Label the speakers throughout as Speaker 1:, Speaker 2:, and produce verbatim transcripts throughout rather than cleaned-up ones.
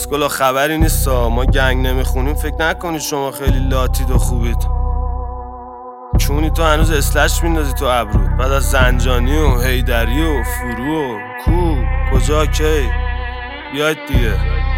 Speaker 1: اسکولا خبری نیستا، ما گنگ نمیخونیم فکر نکنی شما خیلی لاتید و خوبید. چونی تو هنوز اسلش میندازی تو ابرود بعد از زنجانی و هیدری و فرو و کو کجا کی بیاید دیگه.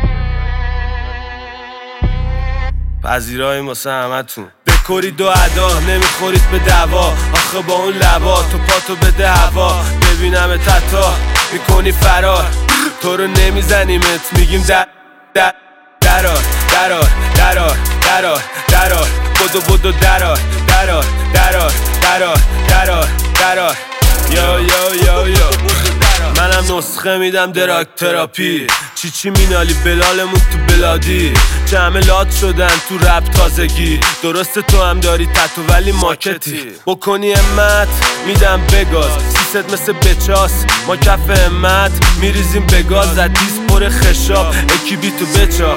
Speaker 1: پذیرایی واسه همتون بکرید و ادا نمیخورید به دوا. آخه با اون لبا تو پاتو بده هوا. ببینم تتا میکنی فرار تو رو نمیزنیمت میگیم در در درار درار درار درار درار بدو بدو درار درار درار درار درار درار یا یا یا یا منم نسخه میدم دراگ تراپی. چی چی مینالی بلالمون تو بلادی جمع لات شدن تو رپ تازگی. درست تو هم داری تتو ولی ماکتی بکنی امت میدم بگاز. سیست مثل بچاس ما کف امت میریزیم بگاز. زدیس پر خشاب اکی بی تو بچاخ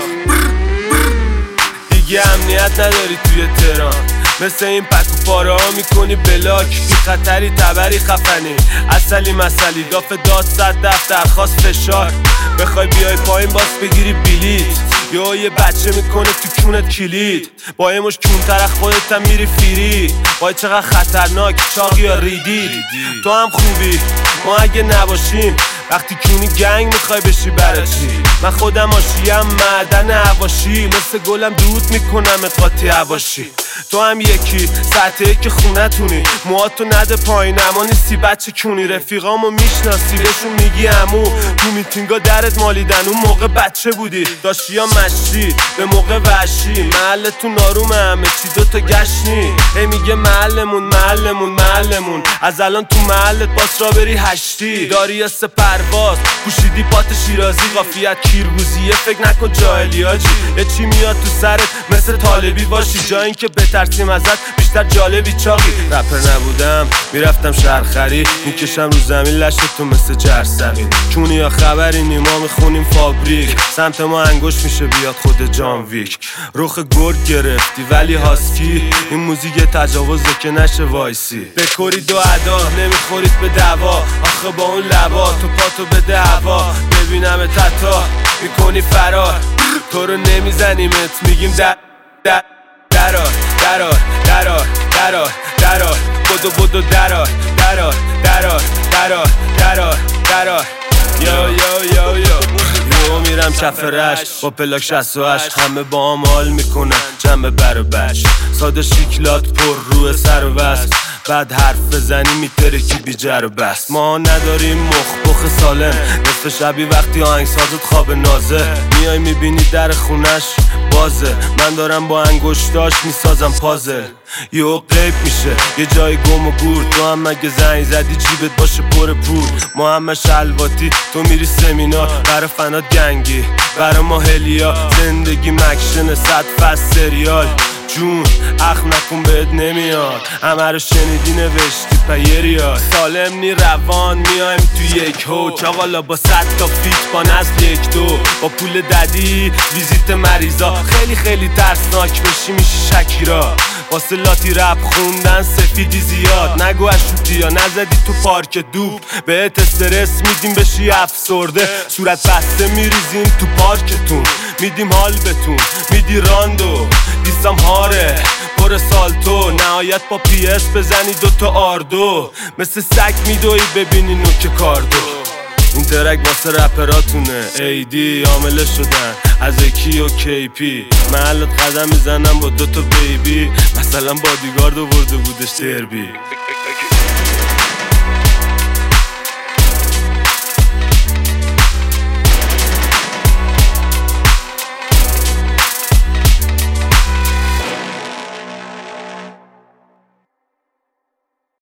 Speaker 1: دیگه امنیت نداری توی تهران. مثل این پکو پاره ها میکنی بلاک. بی خطری تبری خفنی اصلی مسئلی داف داد صد دفت درخواست فشار. بخوای بیای پایین باس بگیری بلیت. یا یه بچه میکنه تو کونت کلید با یه مش کونتر از خودت هم میری فیری. وای چقدر خطرناک چاقی یا ریدی. تو هم خوبی ما اگه نباشیم وقتی کونی گنگ میخوای بشی برای چی؟ من خودم آشیم معدن هواشی مثل گلم دود میکنم قاطی هواشی. تو هم یکی سطحه که خونه تونی موهاتو نده پایین اما نیستی بچه کونی. رفیقامو میشناسی بهشون میگی عمو. تو میتینگا درت مالیدن اون موقع بچه بودی داشتی یا مشتی به موقع وحشی. محلتون آرومه همه چی دوتا گشنی. هی میگه محلمون محلمون محلمون از الان تو محلت باس را بری هشتی. داری یه سپرواز پوشیدی پات شیرازی قافیت کیرگوزیه فکر نکن جاهلی آجی. یه چی میاد تو سرت مثل طالبی باشی جا این که بترسیم ازت بیشتر جالبی چاقی. رپر نبودم میرفتم شهرخری میکشم رو زمین لشتون مثل جرثقیل. چونی یا خبری نیما میخونیم فابریک. سمت ما انگوش میشه بیاد خود جان ویک. رخ گرگ گرفتی ولی هاسکی این موزیک تجاوزه که نشه وایسی. بکرید و ادا نمیخورید به دوا. آخه با اون لبا تو پاتو بده هوا. ببینم تتا میکنی فرار تو رو نمیزنیمت میگیم در در درار درار درار درار درار بدو بدو درار درار درار درار درار درار یا یا یا یا یو میرم کف رش با پلاک شصت و هشت. همه با هم حال میکنن جمع بر و بش. ساده شیکلات پر روی سر و بست بعد حرف بزنی میترکی بی جر و بست. ما نداریم مخ بخ سالم نصف شبی وقتی آهنگسازت خواب نازه. میای میبینی در خونش بازه. من دارم با انگشتاش میسازم پازل. یو قیب میشه یه جای گم و گور. تو هم مگه زنگ زدی جیبت باشه پر پول. ما همه شلواتی تو میری سمینار. برا فنات گنگی برا ما هلیا. زندگی مکشن صد فصل سریال جون اخم نکن بهت نمیاد. همه رو شنیدی نوشتی پیریا. سالم نی روان میایم تو یک هوک. آقالا با صد تا فیت با نسل یک دو. با پول ددی ویزیت مریضا. خیلی خیلی ترسناک بشی میشی شکیرا. واسه لاتی رپ خوندن سفیدی زیاد. نگو اشوتی یا نزدی تو پارک دوب. بهت استرس میدیم بشی افسرده. صورت بسته میریزیم تو پارکتون. میدیم حال بتون میدی راندو. دیستم هاره پر سالتو. نهایت با پی اس بزنی دوتا آردو. مثل سگ میدوی ببینی نوک کاردو. این ترک واسه رپراتونه ایدی عامله شدن از اکی و کی پی. محلت قدم میزنم با دوتا بیبی مثلا بادیگارد ورده بودش دربی.